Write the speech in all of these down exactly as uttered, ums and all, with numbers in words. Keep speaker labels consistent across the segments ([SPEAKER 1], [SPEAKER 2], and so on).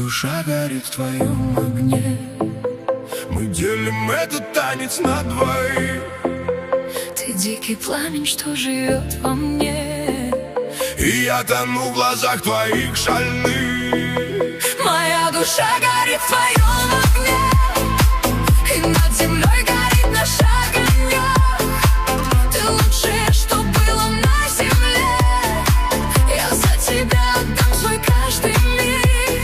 [SPEAKER 1] душа горит в твоем огне. Мы делим этот танец на двоих.
[SPEAKER 2] Ты дикий пламень, что живет во мне,
[SPEAKER 1] и я тону в глазах твоих шальных.
[SPEAKER 2] Моя душа горит в твоем огне, и над землей горит наш огонек. Ты лучшее, что было на земле. Я за тебя отдам свой каждый миг.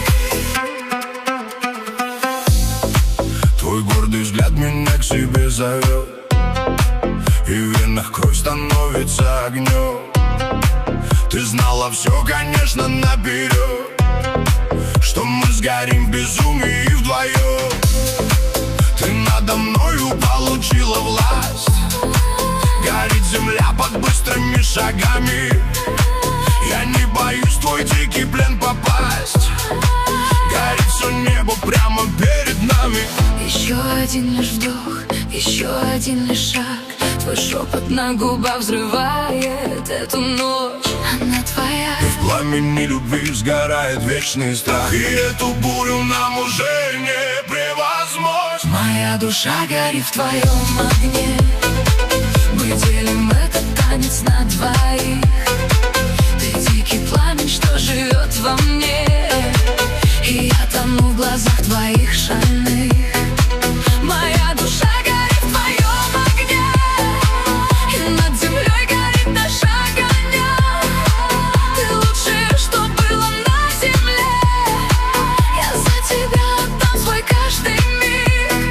[SPEAKER 1] Твой гордый взгляд меня к себе зовет, и в венах кровь становится огнем. Ты знала все, конечно, наперед, что мы сгорим в безумии вдвоем. Ты надо мною получила власть, горит земля под быстрыми шагами. Я не боюсь в твой дикий плен попасть, горит все небо прямо перед нами.
[SPEAKER 2] Еще один лишь вдох, еще один лишь шаг. Твой шепот на губах взрывает эту ночь. Она твоя.
[SPEAKER 1] И в пламени любви сгорает вечный страх, и эту бурю нам уже не превозмочь.
[SPEAKER 2] Моя душа горит в твоем огне. Мы делим этот танец на двоих. Ты дикий пламень, что живет во мне, и я тону в глазах твоих шальных. Моя душа горит в твоем огне, и над землей горит наш огонек. Ты лучшее, что было на земле. Я за тебя отдам свой каждый миг.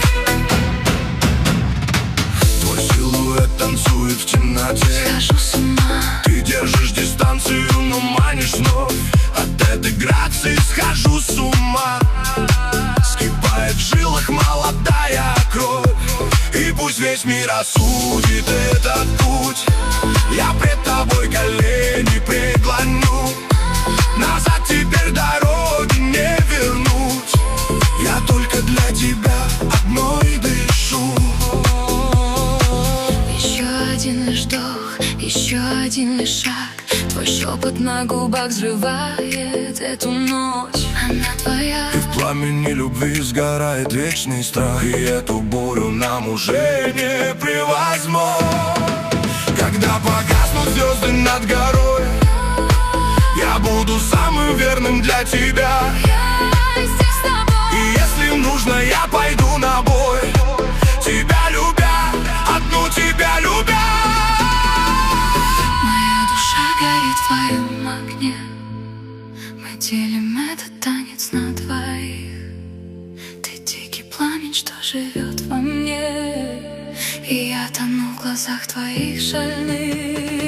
[SPEAKER 1] Твой силуэт танцует в темноте,
[SPEAKER 2] Схожу с ума.
[SPEAKER 1] ты держишь дистанцию, но манишь вновь. От этой грации схожу с ума. Скипает в жилах молодая кровь, и пусть весь мир осудит этот путь, я пред тобой колени преклоню. Назад теперь дороги не вернуть, я только для тебя одной дышу.
[SPEAKER 2] Еще один лишь вдох, еще один лишь шаг. Твой шепот на губах взрывает эту ночь. Она твоя.
[SPEAKER 1] И в пламени любви сгорает вечный страх, и эту бурю нам уже не превозмочь. Когда погаснут звезды над горой, я буду самым верным для тебя.
[SPEAKER 2] Я здесь с тобой.
[SPEAKER 1] И если нужно, я пойду на бой, тебя любя, одну тебя любя.
[SPEAKER 2] Моя душа горит в твоем огне. Мы делим этот танец на двоих. Ты дикий пламень, что живет во мне, и я тону в глазах твоих шальных.